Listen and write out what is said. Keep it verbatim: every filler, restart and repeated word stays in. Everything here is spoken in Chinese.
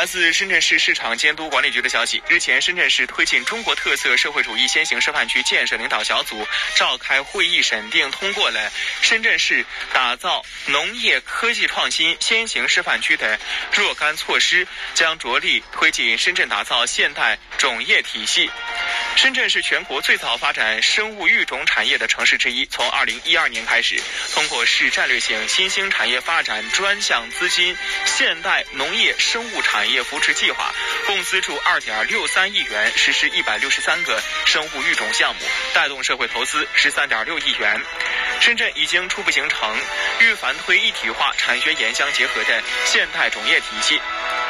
来自深圳市市场监督管理局的消息，日前，深圳市推进中国特色社会主义先行示范区建设领导小组召开会议审定，通过了深圳市打造农业科技创新先行示范区的若干措施，将着力推进深圳打造现代种业体系。深圳是全国最早发展生物育种产业的城市之一，从二零一二年开始，通过市战略性新兴产业发展专项资金现代农业生物产业扶持计划，共资助二点六三亿元，实施一百六十三个生物育种项目，带动社会投资十三点六亿元。深圳已经初步形成预反推一体化产学研相结合的现代种业体系。